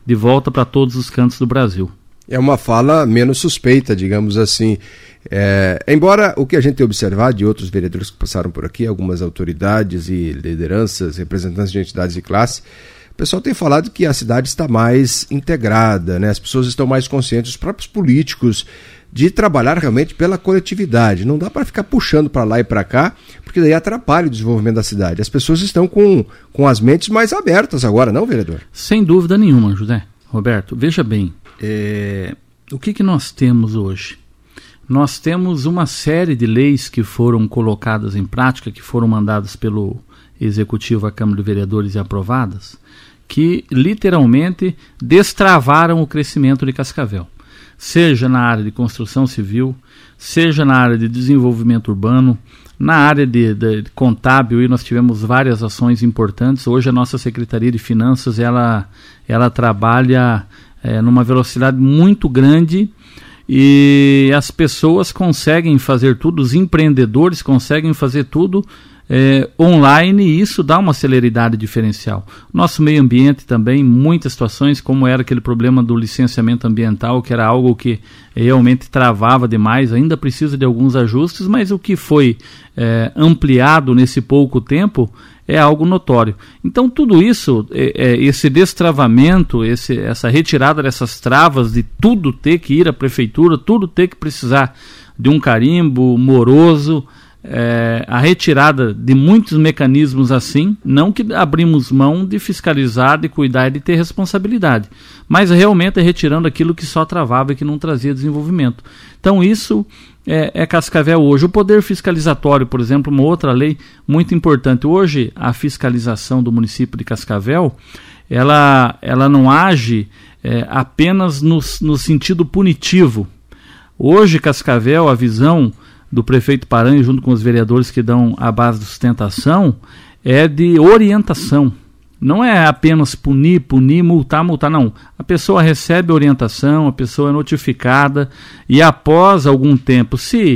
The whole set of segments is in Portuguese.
de volta para todos os cantos do Brasil. É uma fala menos suspeita, digamos assim. Embora o que a gente tem observado de outros vereadores que passaram por aqui, algumas autoridades e lideranças, representantes de entidades de classe, o pessoal tem falado que a cidade está mais integrada, né? As pessoas estão mais conscientes, os próprios políticos, de trabalhar realmente pela coletividade. Não dá para ficar puxando para lá e para cá, porque daí atrapalha o desenvolvimento da cidade. As pessoas estão com as mentes mais abertas agora, não, vereador? Sem dúvida nenhuma, José Roberto. Veja bem, o que nós temos hoje? Nós temos uma série de leis que foram colocadas em prática, que foram mandadas pelo Executivo à Câmara de Vereadores e aprovadas, que literalmente destravaram o crescimento de Cascavel. Seja na área de construção civil, seja na área de desenvolvimento urbano, na área de contábil, e nós tivemos várias ações importantes. Hoje a nossa Secretaria de Finanças ela trabalha numa velocidade muito grande, e as pessoas conseguem fazer tudo, os empreendedores conseguem fazer tudo online, e isso dá uma celeridade diferencial. Nosso meio ambiente também, muitas situações, como era aquele problema do licenciamento ambiental, que era algo que realmente travava demais, ainda precisa de alguns ajustes, mas o que foi ampliado nesse pouco tempo é algo notório. Então tudo isso, esse destravamento, essa retirada dessas travas de tudo ter que ir à prefeitura, tudo ter que precisar de um carimbo moroso, a retirada de muitos mecanismos assim, não que abrimos mão de fiscalizar, de cuidar e de ter responsabilidade, mas realmente retirando aquilo que só travava e que não trazia desenvolvimento. Então isso é Cascavel hoje. O poder fiscalizatório, por exemplo, uma outra lei muito importante. Hoje a fiscalização do município de Cascavel, ela não age apenas no sentido punitivo. Hoje Cascavel, a visão do prefeito Paranhos, junto com os vereadores que dão a base de sustentação, é de orientação. Não é apenas punir, multar, não. A pessoa recebe orientação, a pessoa é notificada, e após algum tempo, se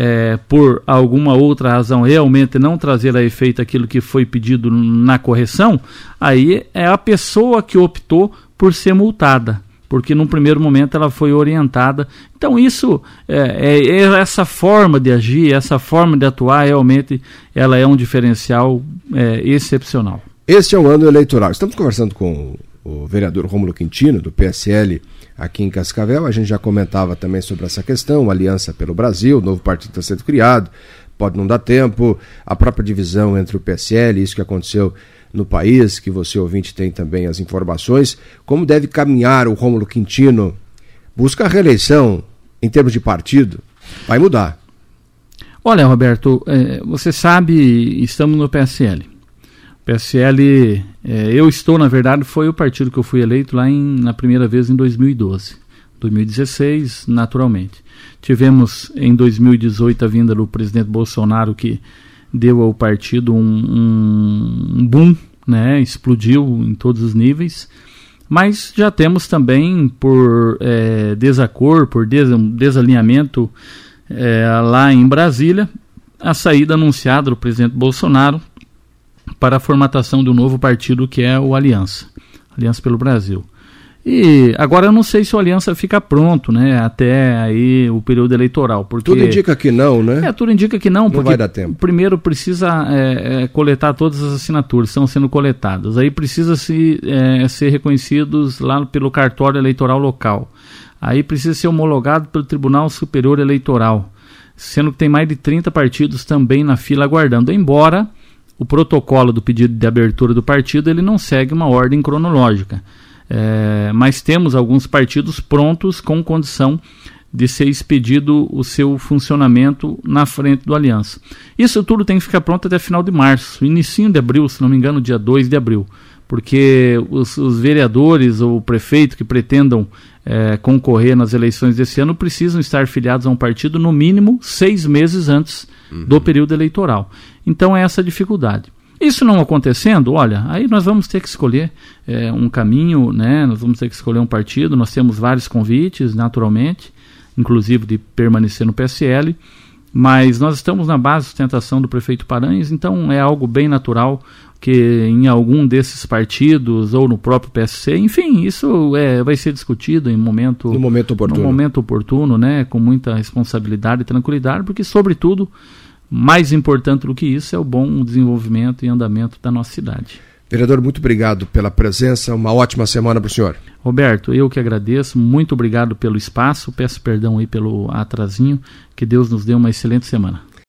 por alguma outra razão realmente não trazer a efeito aquilo que foi pedido na correção, aí é a pessoa que optou por ser multada, porque num primeiro momento ela foi orientada. Então isso, essa forma de agir, essa forma de atuar, realmente ela é um diferencial excepcional. Este é um ano eleitoral. Estamos conversando com o vereador Rômulo Quintino, do PSL, aqui em Cascavel. A gente já comentava também sobre essa questão, Aliança pelo Brasil, novo partido está sendo criado, pode não dar tempo, a própria divisão entre o PSL, isso que aconteceu no país, que você, ouvinte, tem também as informações. Como deve caminhar o Rômulo Quintino? Busca a reeleição em termos de partido? Vai mudar. Olha, Roberto, você sabe, estamos no PSL. PSL, eu estou, na verdade, foi o partido que eu fui eleito lá na primeira vez em 2012. 2016, naturalmente. Tivemos em 2018 a vinda do presidente Bolsonaro, que deu ao partido um boom, né? Explodiu em todos os níveis, mas já temos também, por desacordo, por desalinhamento lá em Brasília, a saída anunciada do presidente Bolsonaro para a formatação de um novo partido, que é o Aliança pelo Brasil. E agora eu não sei se o Aliança fica pronto, né, até aí o período eleitoral. Porque tudo indica que não, né? Tudo indica que não, porque vai dar tempo. Primeiro precisa coletar todas as assinaturas, estão sendo coletadas. Aí precisa ser reconhecidos lá pelo cartório eleitoral local. Aí precisa ser homologado pelo Tribunal Superior Eleitoral, sendo que tem mais de 30 partidos também na fila aguardando, embora o protocolo do pedido de abertura do partido ele não segue uma ordem cronológica. Mas temos alguns partidos prontos com condição de ser expedido o seu funcionamento na frente do Aliança. Isso tudo tem que ficar pronto até final de março, inicinho de abril, se não me engano, dia 2 de abril, porque os vereadores ou o prefeito que pretendam concorrer nas eleições desse ano precisam estar filiados a um partido no mínimo 6 meses antes do período eleitoral. Então é essa a dificuldade. Isso não acontecendo, olha, aí nós vamos ter que escolher um caminho, né? Nós vamos ter que escolher um partido. Nós temos vários convites, naturalmente, inclusive de permanecer no PSL, mas nós estamos na base de sustentação do prefeito Paranhos, então é algo bem natural. O que em algum desses partidos ou no próprio PSC, enfim, isso vai ser discutido no momento oportuno, né, com muita responsabilidade e tranquilidade, porque, sobretudo, mais importante do que isso é o bom desenvolvimento e andamento da nossa cidade. Vereador, muito obrigado pela presença, uma ótima semana para o senhor. Roberto, eu que agradeço, muito obrigado pelo espaço, peço perdão aí pelo atrasinho, que Deus nos dê uma excelente semana.